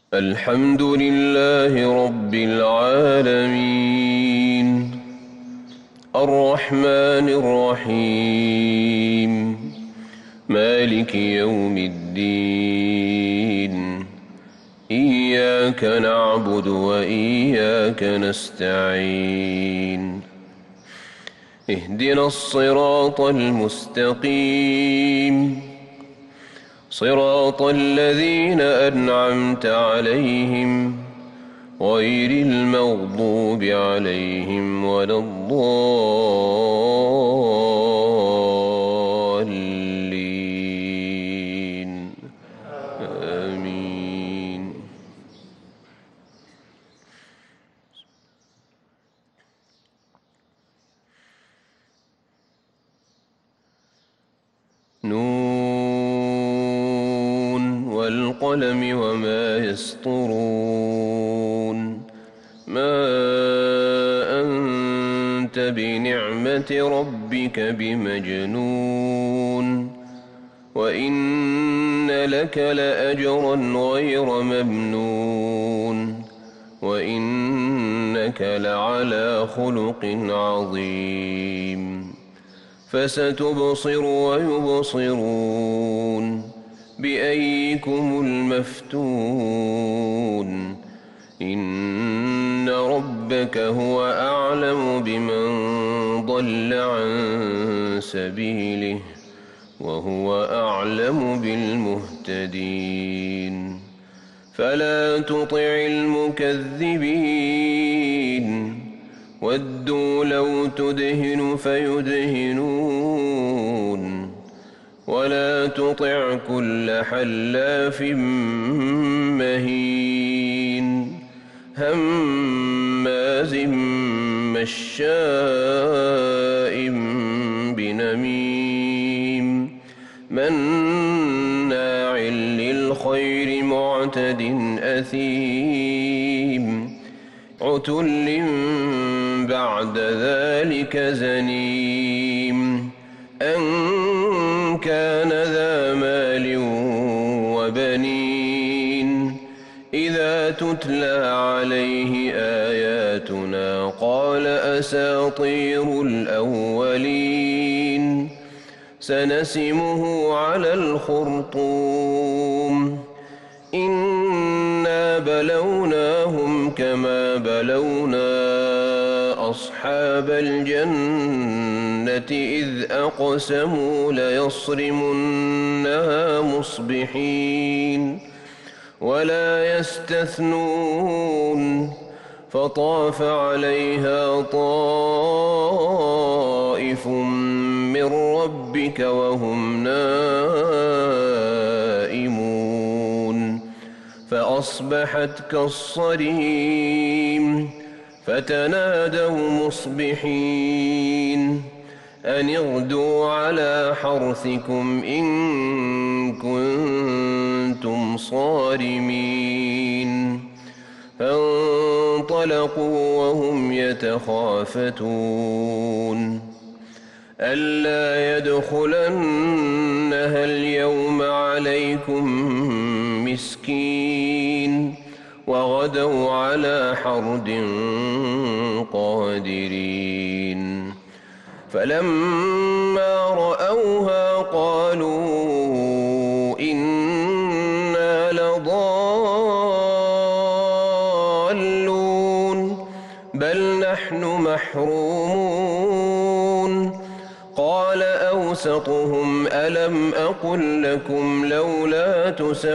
الحمد لله رب العالمين الرحمن الرحيم مالك يوم الدين إياك نعبد وإياك نستعين اهدنا الصراط المستقيم صراط الذين أنعمت عليهم غير المغضوب عليهم ولا الضالين آمين. نون والقلم وما يسطرون ما أنت بنعمة ربك بمجنون وإن لك لأجرا غير ممنون وإنك لعلى خلق عظيم فستبصر ويبصرون بأيكم المفتون إن ربك هو أعلم بمن ضل عن سبيله وهو أعلم بالمهتدين فلا تطع المكذبين ودوا لو تدهن فيدهنون ولا تطع كل حلاف مهين هماز مشاء بنميم مناع للخير معتد أثيم عتل بعد ذلك زنيم أن كان ذا مال وبنين إذا تتلى عليه آياتنا قال أساطير الأولين سنسمه على الخرطوم إنا بلوناهم كما بلونا أصحاب الجنة إذ أقسموا ليصرمنها مصبحين ولا يستثنون فطاف عليها طائف من ربك وهم نائمون فأصبحت كالصريم فتنادوا مصبحين أن اغدوا على حرثكم إن كنتم صارمين فانطلقوا وهم يتخافتون ألا يدخلنها اليوم عليكم مسكين وغدوا على حرد قادرين فلما رأوها قالوا إنا لضالون بل نحن محرومون قال أوسطهم ألم أقل لكم لولا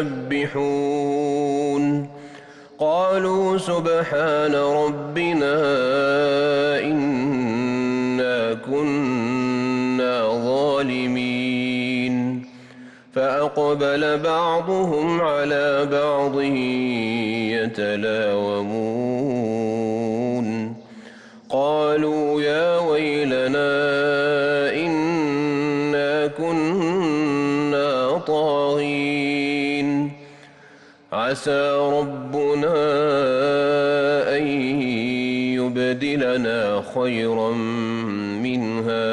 تسبحون قالوا سبحان ربنا إنا كنا ظالمين فأقبل بعضهم على بعض يتلاومون قالوا يا ويلنا إنا كنا طاغين عسى ربنا أن يبدلنا خيرا منها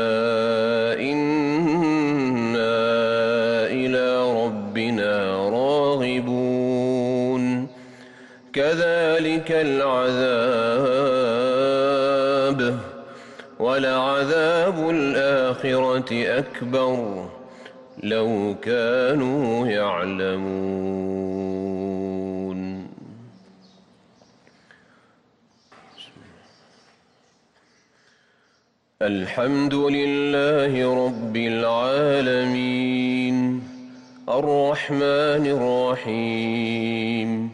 إنا إلى ربنا راغبون كذلك العذاب ولعذاب الآخرة أكبر لو كانوا يعلمون. الحمد لله رب العالمين الرحمن الرحيم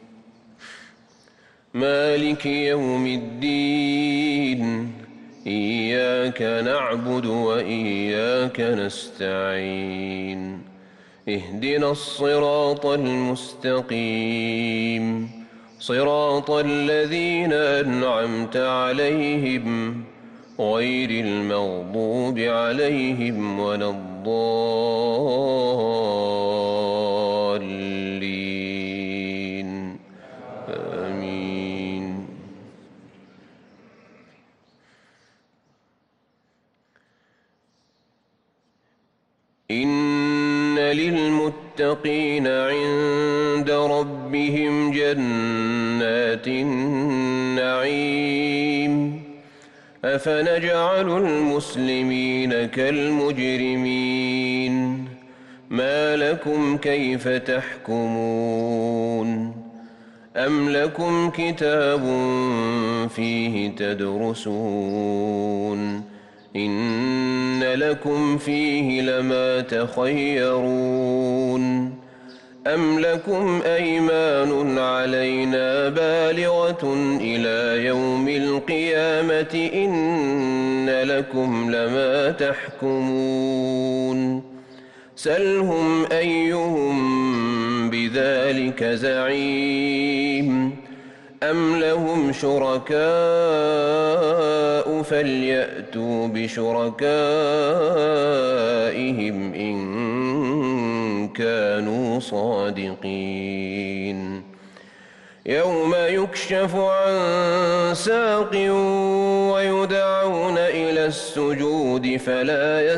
مالك يوم الدين إياك نعبد وإياك نستعين اهدنا الصراط المستقيم صراط الذين أنعمت عليهم غير المغضوب عليهم ولا الضالين آمين. إن للمتقين عند ربهم جنات النعيم أفنجعل المسلمين كالمجرمين ما لكم كيف تحكمون أم لكم كتاب فيه تدرسون إن لكم فيه لما تخيرون أم لكم أيمان علينا بالغة إلى يوم القيامة إن لكم لما تحكمون سلهم أيهم بذلك زعيم أم لهم شركاء فليأتوا بشركائهم إن كانوا صادقين يوم يكشف عن ساق ويدعون إلى السجود فلا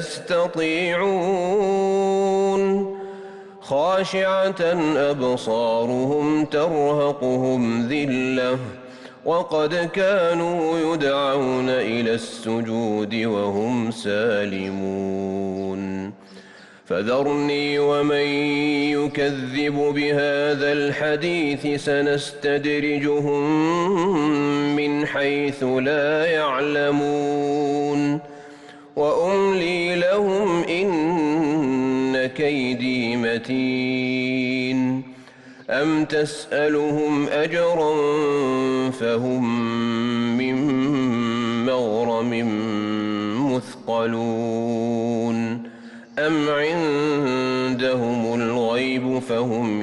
يستطيعون خاشعة أبصارهم ترهقهم ذلة وقد كانوا يدعون إلى السجود وهم سالمون فذرني ومن يكذب بهذا الحديث سنستدرجهم من حيث لا يعلمون وأملي لهم إن كيدي متين أم تسألهم أجرا فهم من مغرم مثقلون أم عندهم الغيب فهم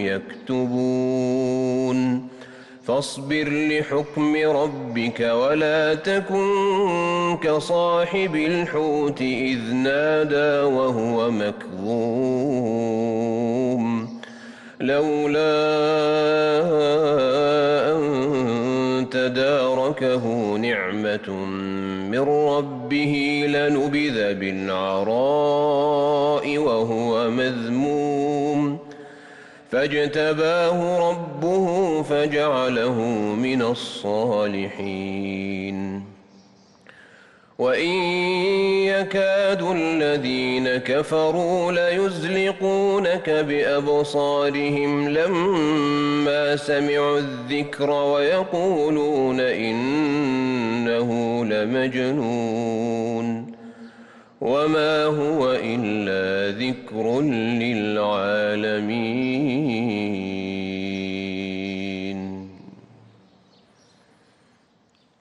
يكتبون فاصبر لحكم ربك ولا تكن كصاحب الحوت إذ نادى وهو مكظوم لولا أن تداركه نعمة من ربه لنبذ بالعراء وهو مذموم فاجتباه ربه فجعله من الصالحين وإن يكاد الذين كفروا ليزلقونك بأبصارهم لما سمعوا الذكر ويقولون إنه لمجنون وما هو إلا ذكر للعالمين.